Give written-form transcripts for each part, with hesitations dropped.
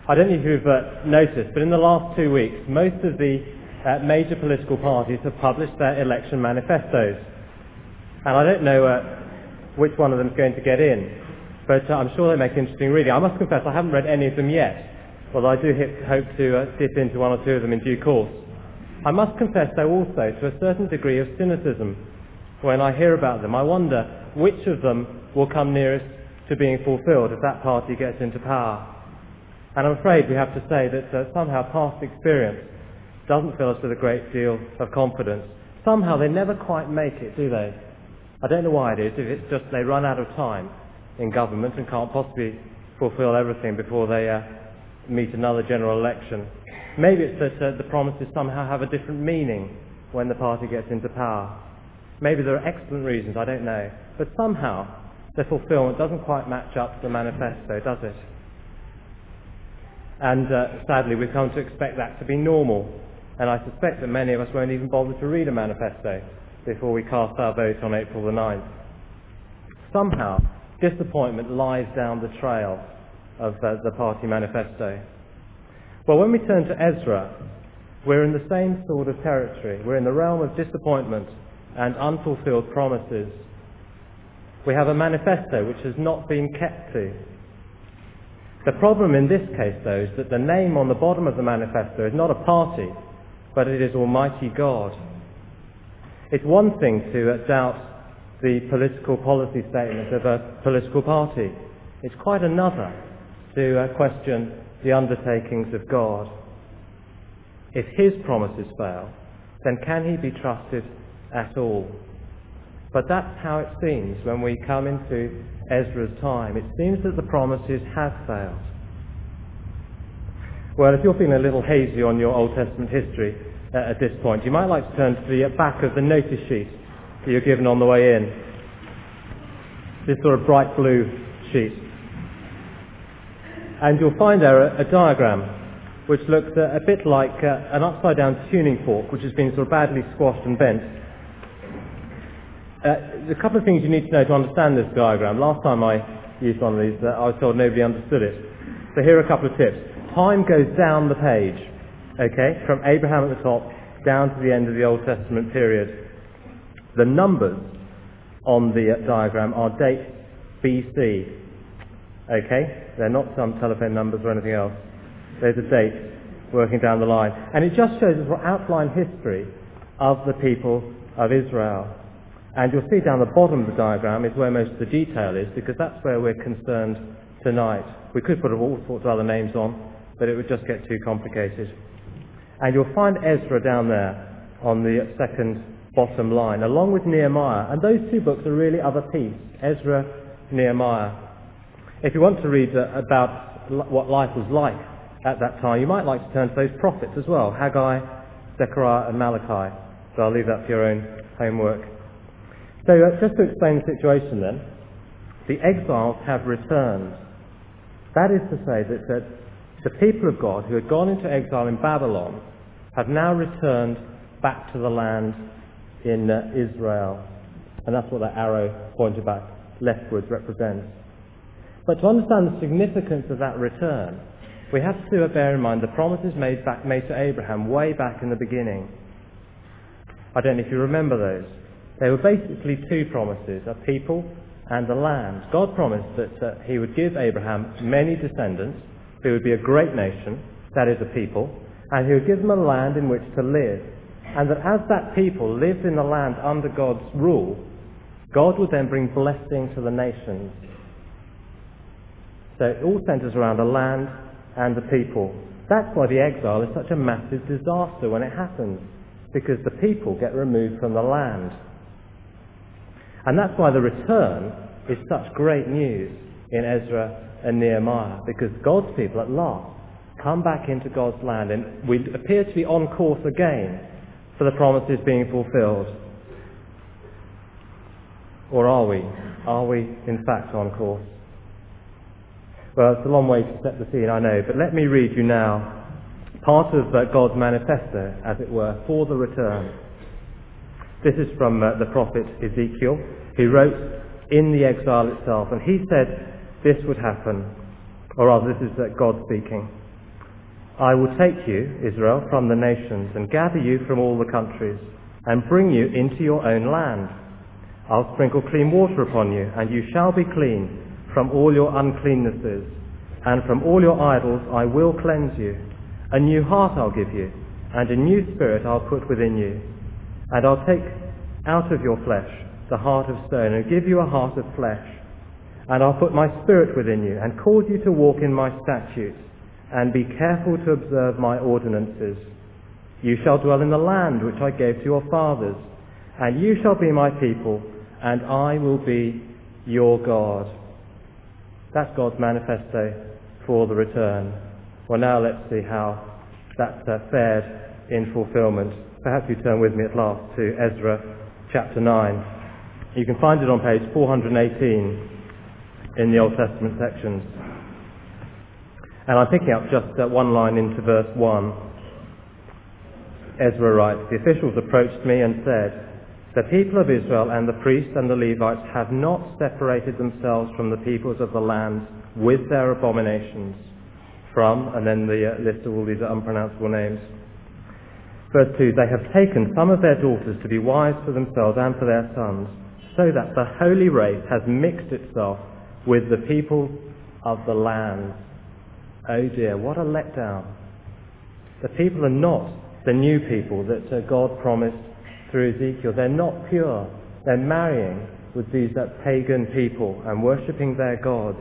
I don't know if you've noticed, but in the last 2 weeks, most of the major political parties have published their election manifestos. And I don't know which one of them is going to get in, but I'm sure they make interesting reading. I must confess I haven't read any of them yet, although I do hope to dip into one or two of them in due course. I must confess, though, also to a certain degree of cynicism when I hear about them. I wonder which of them will come nearest to being fulfilled if that party gets into power. And I'm afraid we have to say that somehow past experience doesn't fill us with a great deal of confidence. Somehow they never quite make it, do they? I don't know why it is, if it's just they run out of time in government and can't possibly fulfill everything before they meet another general election. Maybe it's that the promises somehow have a different meaning when the party gets into power. Maybe there are excellent reasons, I don't know. But somehow the fulfillment doesn't quite match up to the manifesto, does it? And sadly, we've come to expect that to be normal. And I suspect that many of us won't even bother to read a manifesto before we cast our vote on April the 9th. Somehow, disappointment lies down the trail of the party manifesto. Well, when we turn to Ezra, we're in the same sort of territory. We're in the realm of disappointment and unfulfilled promises. We have a manifesto which has not been kept to. The problem in this case, though, is that the name on the bottom of the manifesto is not a party, but it is Almighty God. It's one thing to doubt the political policy statement of a political party. It's quite another to question the undertakings of God. If his promises fail, then can he be trusted at all? But that's how it seems when we come into Ezra's time. It seems that the promises have failed. Well, if you're feeling a little hazy on your Old Testament history at this point, you might like to turn to the back of the notice sheet that you're given on the way in. This sort of bright blue sheet. And you'll find there a diagram which looks a bit like an upside-down tuning fork which has been sort of badly squashed and bent. There's a couple of things you need to know to understand this diagram. Last time I used one of these, I was told nobody understood it. So here are a couple of tips. Time goes down the page, okay, from Abraham at the top down to the end of the Old Testament period. The numbers on the diagram are dates BC, okay? They're not some telephone numbers or anything else. There's a date working down the line. And it just shows us an outline history of the people of Israel. And you'll see down the bottom of the diagram is where most of the detail is, because that's where we're concerned tonight. We could put all sorts of other names on, but it would just get too complicated. And you'll find Ezra down there on the second bottom line, along with Nehemiah. And those two books are really of a piece, Ezra, Nehemiah. If you want to read about what life was like at that time, you might like to turn to those prophets as well, Haggai, Zechariah and Malachi. So I'll leave that for your own homework. So just to explain the situation then, the exiles have returned. That is to say that the people of God who had gone into exile in Babylon have now returned back to the land in Israel. And that's what that arrow pointed back leftwards represents. But to understand the significance of that return, we have to bear in mind the promises made to Abraham way back in the beginning. I don't know if you remember those. They were basically two promises, a people and a land. God promised that he would give Abraham many descendants, who would be a great nation, that is a people, and he would give them a land in which to live. And that as that people lived in the land under God's rule, God would then bring blessing to the nations. So it all centres around a land and a people. That's why the exile is such a massive disaster when it happens, because the people get removed from the land. And that's why the return is such great news in Ezra and Nehemiah, because God's people at last come back into God's land, and we appear to be on course again for the promises being fulfilled. Or are we? Are we in fact on course? Well, it's a long way to set the scene, I know, but let me read you now part of God's manifesto, as it were, for the return. This is from the prophet Ezekiel, who wrote in the exile itself, and he said this would happen, or rather this is God speaking. I will take you, Israel, from the nations and gather you from all the countries and bring you into your own land. I'll sprinkle clean water upon you, and you shall be clean from all your uncleannesses, and from all your idols I will cleanse you. A new heart I'll give you, and a new spirit I'll put within you. And I'll take out of your flesh the heart of stone and give you a heart of flesh. And I'll put my spirit within you and cause you to walk in my statutes and be careful to observe my ordinances. You shall dwell in the land which I gave to your fathers, and you shall be my people, and I will be your God. That's God's manifesto for the return. Well, now let's see how that's fared in fulfillment. Perhaps you turn with me at last to Ezra chapter 9. You can find it on page 418 in the Old Testament sections. And I'm picking up just one line into verse 1. Ezra writes, "The officials approached me and said, 'The people of Israel and the priests and the Levites have not separated themselves from the peoples of the land with their abominations from,'" and then the list of all these unpronounceable names. Verse 2, "They have taken some of their daughters to be wives for themselves and for their sons, so that the holy race has mixed itself with the people of the land." Oh dear, what a letdown. The people are not the new people that God promised through Ezekiel. They're not pure. They're marrying with these pagan people and worshipping their gods.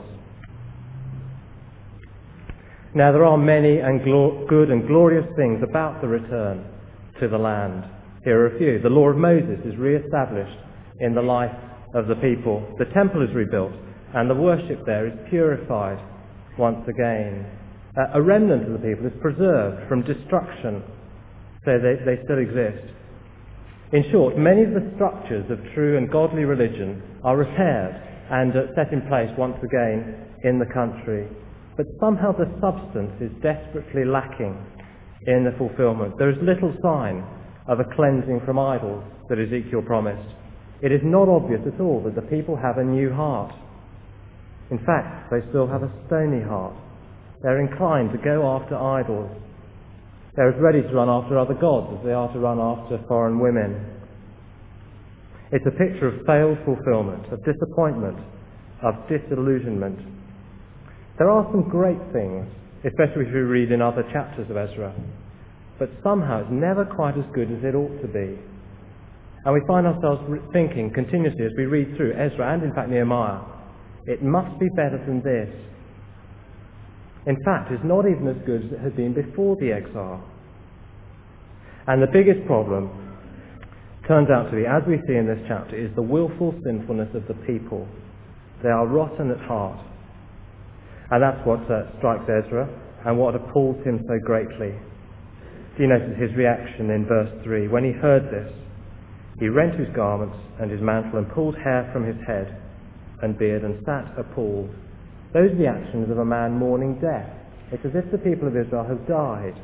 Now there are many and good and glorious things about the return to the land. Here are a few. The law of Moses is re-established in the life of the people. The temple is rebuilt and the worship there is purified once again. A remnant of the people is preserved from destruction, so they still exist. In short, many of the structures of true and godly religion are repaired and set in place once again in the country. But somehow the substance is desperately lacking in the fulfillment. There is little sign of a cleansing from idols that Ezekiel promised. It is not obvious at all that the people have a new heart. In fact, they still have a stony heart. They're inclined to go after idols. They're as ready to run after other gods as they are to run after foreign women. It's a picture of failed fulfillment, of disappointment, of disillusionment. There are some great things, especially if we read in other chapters of Ezra, but somehow it's never quite as good as it ought to be. And we find ourselves thinking continuously as we read through Ezra and in fact Nehemiah, it must be better than this. In fact, it's not even as good as it had been before the exile. And the biggest problem turns out to be, as we see in this chapter, is the willful sinfulness of the people. They are rotten at heart. And that's what strikes Ezra and what appalls him so greatly. Do you notice his reaction in verse 3? When he heard this, he rent his garments and his mantle and pulled hair from his head and beard and sat appalled. Those are the actions of a man mourning death. It's as if the people of Israel have died.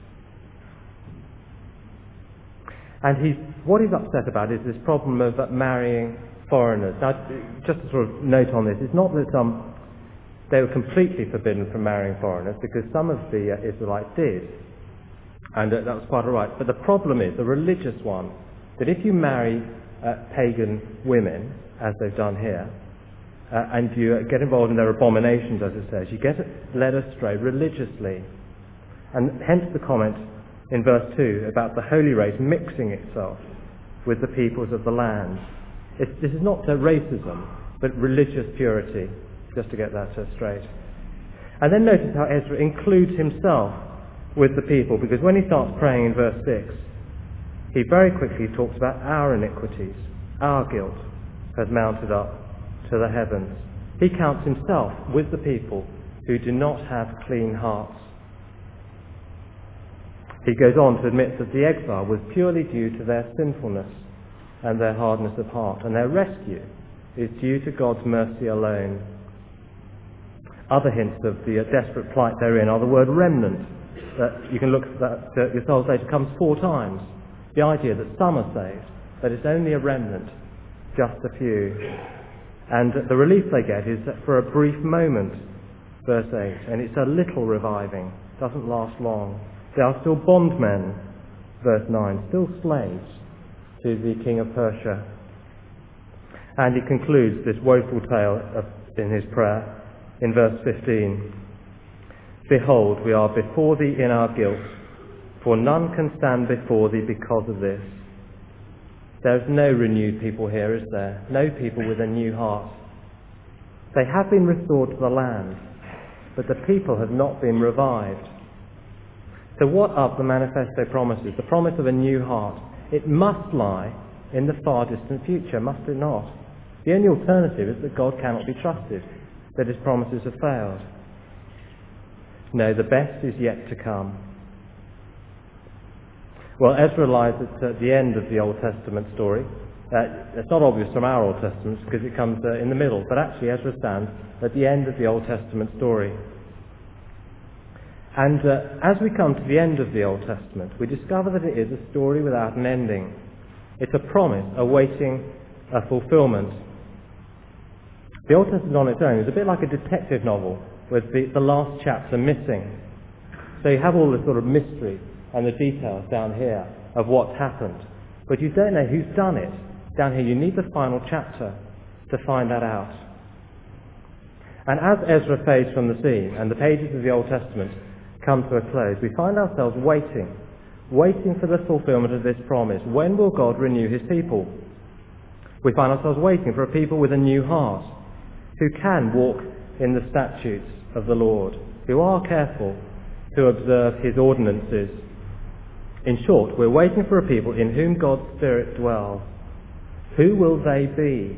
And what he's upset about is this problem of marrying foreigners. Now, just a sort of note on this, it's not that they were completely forbidden from marrying foreigners, because some of the Israelites did, and that was quite all right. But the problem is, the religious one, that if you marry pagan women, as they've done here, and you get involved in their abominations, as it says, you get led astray religiously. And hence the comment in verse 2 about the holy race mixing itself with the peoples of the land. This is not racism, but religious purity, just to get that straight. And then notice how Ezra includes himself with the people, because when he starts praying in verse 6, he very quickly talks about our iniquities. Our guilt has mounted up to the heavens. He counts himself with the people who do not have clean hearts. He goes on to admit that the exile was purely due to their sinfulness and their hardness of heart, and their rescue is due to God's mercy alone. Other hints of the desperate plight they're in are the word remnant. That you can look at that yourselves later, comes 4 times. The idea that some are saved, but it's only a remnant, just a few. And the relief they get is that for a brief moment, verse 8, and it's a little reviving. doesn't last long. They are still bondmen, verse 9, still slaves to the king of Persia. And he concludes this woeful tale in his prayer in verse 15. Behold, we are before thee in our guilt, for none can stand before thee because of this. There is no renewed people here, is there? No people with a new heart. They have been restored to the land, but the people have not been revived. So what are the manifesto promises? The promise of a new heart. It must lie in the far distant future, must it not? The only alternative is that God cannot be trusted, that his promises have failed. No, the best is yet to come. Well, Ezra lies at the end of the Old Testament story. It's not obvious from our Old Testament because it comes in the middle, but actually Ezra stands at the end of the Old Testament story. And as we come to the end of the Old Testament, we discover that it is a story without an ending. It's a promise awaiting a fulfillment. The Old Testament on its own is a bit like a detective novel with the last chapter missing. So you have all the sort of mystery and the details down here of what's happened. But you don't know who's done it. Down here you need the final chapter to find that out. And as Ezra fades from the scene and the pages of the Old Testament come to a close, we find ourselves waiting for the fulfillment of this promise. When will God renew his people? We find ourselves waiting for a people with a new heart, who can walk in the statutes of the Lord, who are careful to observe his ordinances. In short, we're waiting for a people in whom God's Spirit dwells. Who will they be?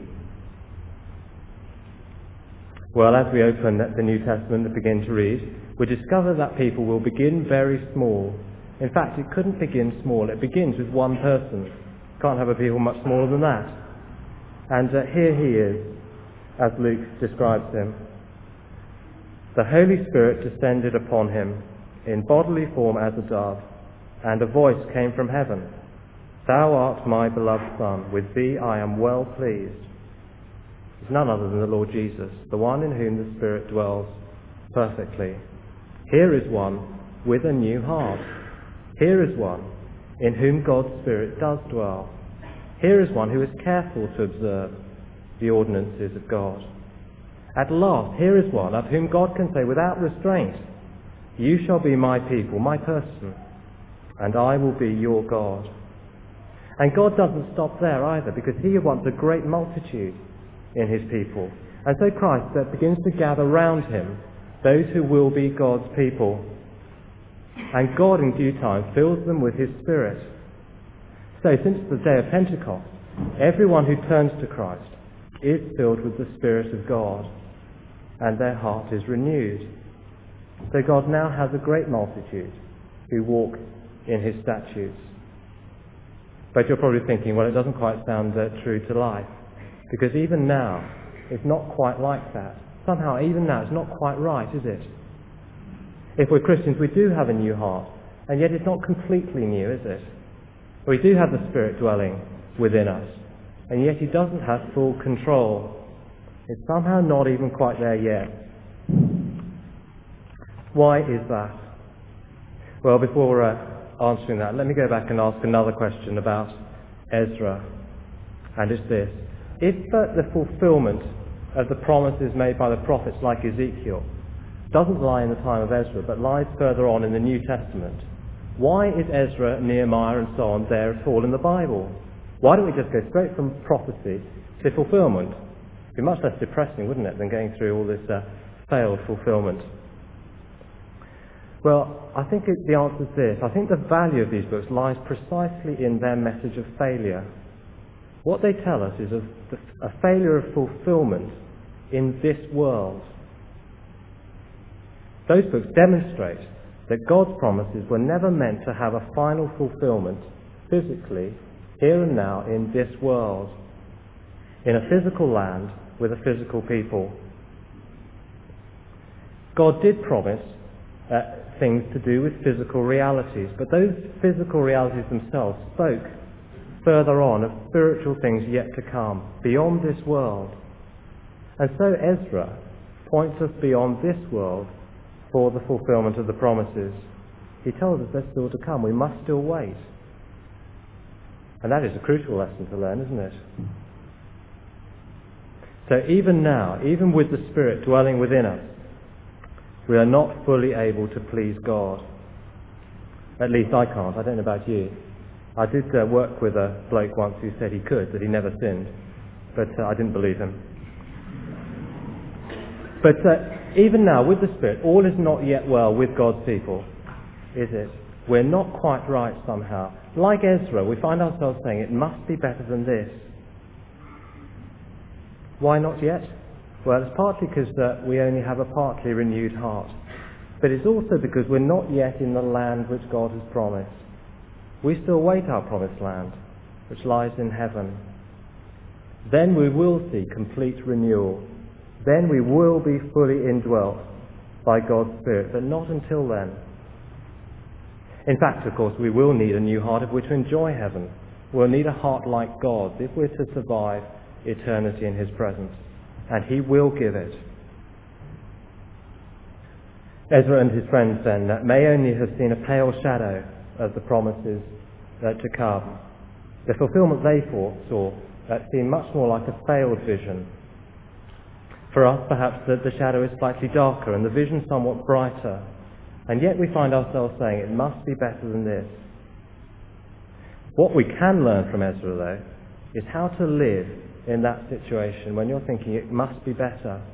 Well, as we open the New Testament and begin to read, we discover that people will begin very small. In fact, it couldn't begin small. It begins with one person. Can't have a people much smaller than that. And here he is, as Luke describes him. The Holy Spirit descended upon him in bodily form as a dove, and a voice came from heaven. Thou art my beloved Son, with thee I am well pleased. It's none other than the Lord Jesus, the one in whom the Spirit dwells perfectly. Here is one with a new heart. Here is one in whom God's Spirit does dwell. Here is one who is careful to observe the ordinances of God. At last, here is one of whom God can say without restraint, you shall be my people, my person, and I will be your God. And God doesn't stop there either, because he wants a great multitude in his people. And so Christ begins to gather round him those who will be God's people. And God in due time fills them with his Spirit. So since the day of Pentecost, everyone who turns to Christ is filled with the Spirit of God, and their heart is renewed. So God now has a great multitude who walk in his statutes. But you're probably thinking, well, it doesn't quite sound true to life, because even now it's not quite like that. Somehow, even now, it's not quite right, is it? If we're Christians, we do have a new heart, and yet it's not completely new, is it? We do have the Spirit dwelling within us, and yet he doesn't have full control. It's somehow not even quite there yet. Why is that? Well, before answering that, let me go back and ask another question about Ezra, and it's this. If the fulfillment of the promises made by the prophets like Ezekiel doesn't lie in the time of Ezra, but lies further on in the New Testament, why is Ezra, Nehemiah and so on there at all in the Bible? Why don't we just go straight from prophecy to fulfillment? It'd be much less depressing, wouldn't it, than going through all this failed fulfillment? Well, I think the answer is this. I think the value of these books lies precisely in their message of failure. What they tell us is of a failure of fulfillment in this world. Those books demonstrate that God's promises were never meant to have a final fulfillment physically, here and now, in this world, in a physical land with a physical people. God did promise things to do with physical realities, but those physical realities themselves spoke further on of spiritual things yet to come, beyond this world. And so Ezra points us beyond this world for the fulfillment of the promises. He tells us they're still to come. We must still wait. And that is a crucial lesson to learn, isn't it? So even now, even with the Spirit dwelling within us, we are not fully able to please God. At least I can't. I don't know about you. I did work with a bloke once who said he could, that he never sinned, but I didn't believe him. But even now, with the Spirit, all is not yet well with God's people, is it? We're not quite right somehow. Like Ezra, we find ourselves saying it must be better than this. Why not yet? Well, it's partly because we only have a partly renewed heart. But it's also because we're not yet in the land which God has promised. We still wait our promised land, which lies in heaven. Then we will see complete renewal. Then we will be fully indwelt by God's Spirit, but not until then. In fact, of course, we will need a new heart if we're to enjoy heaven. We'll need a heart like God's if we're to survive eternity in His presence. And He will give it. Ezra and his friends then may only have seen a pale shadow of the promises to come. The fulfillment they saw seemed much more like a failed vision. For us, perhaps the shadow is slightly darker and the vision somewhat brighter. And yet we find ourselves saying it must be better than this. What we can learn from Ezra, though, is how to live in that situation when you're thinking it must be better.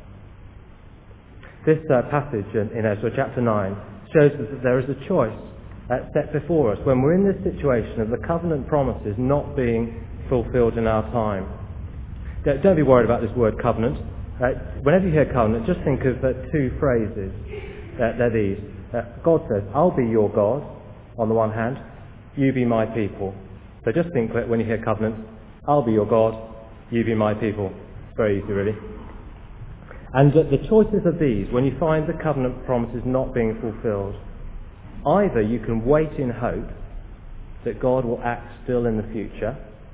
This passage in Ezra chapter 9 shows us that there is a choice set before us when we're in this situation of the covenant promises not being fulfilled in our time. Don't be worried about this word covenant. Whenever you hear covenant, just think of two phrases. They're these. God says, I'll be your God, on the one hand, you be my people. So just think when you hear covenant, I'll be your God, you be my people. Very easy, really. And the choices of these, when you find the covenant promises not being fulfilled, either you can wait in hope that God will act still in the future,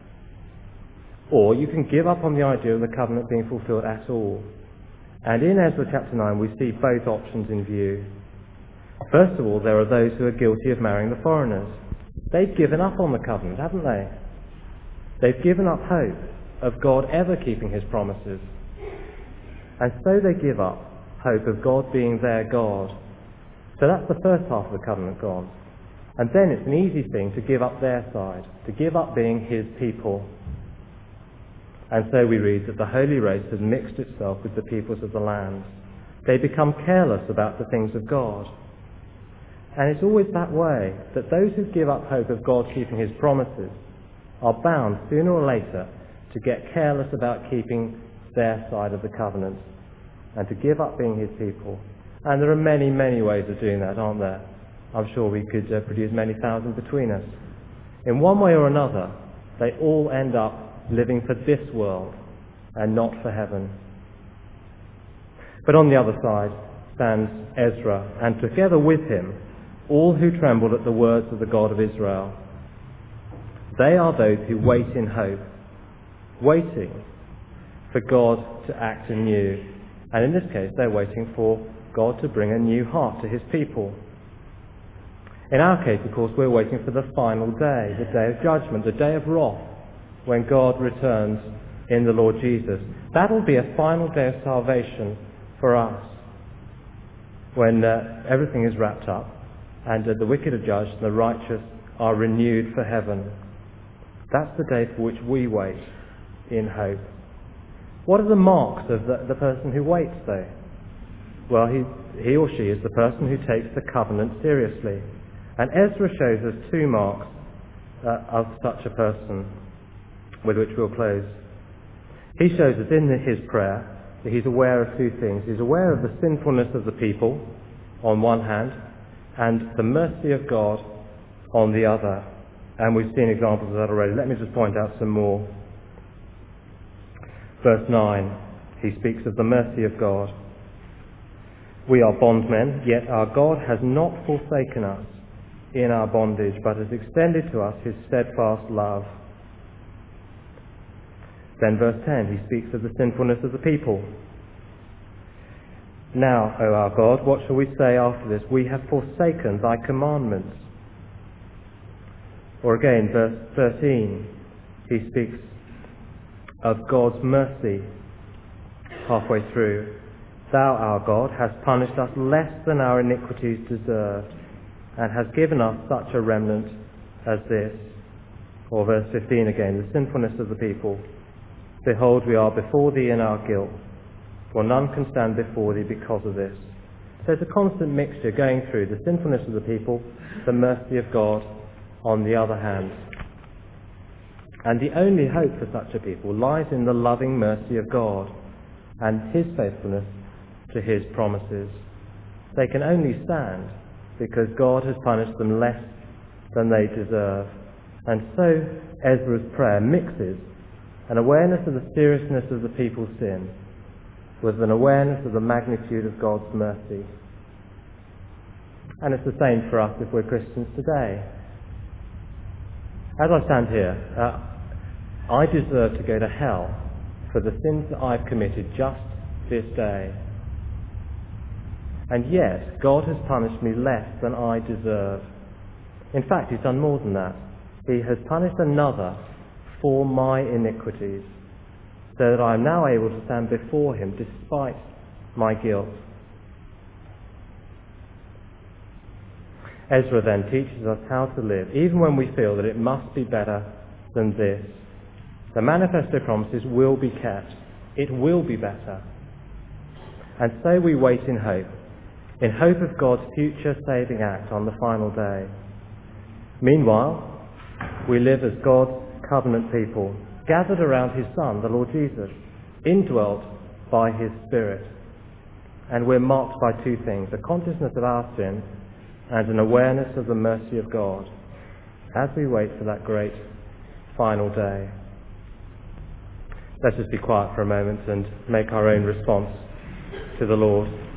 or you can give up on the idea of the covenant being fulfilled at all. And in Ezra chapter 9 we see both options in view. First of all, there are those who are guilty of marrying the foreigners. They've given up on the covenant, haven't they? They've given up hope of God ever keeping His promises. And so they give up hope of God being their God. So that's the first half of the covenant gone. And then it's an easy thing to give up their side, to give up being His people. And so we read that the holy race has mixed itself with the peoples of the land. They become careless about the things of God. And it's always that way, that those who give up hope of God keeping His promises are bound sooner or later to get careless about keeping their side of the covenant and to give up being His people. And there are many, many ways of doing that, aren't there? I'm sure we could produce many thousand between us. In one way or another, they all end up living for this world and not for heaven. But on the other side stands Ezra, and together with him, all who trembled at the words of the God of Israel. They are those who wait in hope, waiting for God to act anew. And in this case, they're waiting for God to bring a new heart to His people. In our case, of course, we're waiting for the final day, the day of judgment, the day of wrath, when God returns in the Lord Jesus. That'll be a final day of salvation for us, when everything is wrapped up and the wicked are judged and the righteous are renewed for heaven. That's the day for which we wait in hope. What are the marks of the person who waits, though? Well, he or she is the person who takes the covenant seriously. And Ezra shows us two marks of such a person, with which we'll close. He shows us in his prayer that he's aware of two things. He's aware of the sinfulness of the people on one hand and the mercy of God on the other. And we've seen examples of that already. Let me just point out some more. Verse 9, he speaks of the mercy of God. We are bondmen, yet our God has not forsaken us in our bondage, but has extended to us His steadfast love. Then verse 10, he speaks of the sinfulness of the people. Now, O our God, what shall we say after this? We have forsaken thy commandments. Or again, verse 13, he speaks of God's mercy halfway through. Thou, our God, hast punished us less than our iniquities deserved, and hast given us such a remnant as this. Or verse 15 again, the sinfulness of the people. Behold, we are before thee in our guilt, for none can stand before thee because of this. So it's a constant mixture going through the sinfulness of the people, the mercy of God on the other hand. And the only hope for such a people lies in the loving mercy of God and his faithfulness to his promises. They can only stand because God has punished them less than they deserve. And so Ezra's prayer mixes an awareness of the seriousness of the people's sin with an awareness of the magnitude of God's mercy. And it's the same for us if we're Christians today. As I stand here, I deserve to go to hell for the sins that I've committed just this day. And yet, God has punished me less than I deserve. In fact, he's done more than that. He has punished another for my iniquities, so that I am now able to stand before him despite my guilt. Ezra then teaches us how to live, even when we feel that it must be better than this. The manifesto promises will be kept. It will be better. And so we wait in hope of God's future saving act on the final day. Meanwhile, we live as God's covenant people, gathered around his Son, the Lord Jesus, indwelt by his Spirit. And we're marked by two things, a consciousness of our sin and an awareness of the mercy of God as we wait for that great final day. Let us be quiet for a moment and make our own response to the Lord.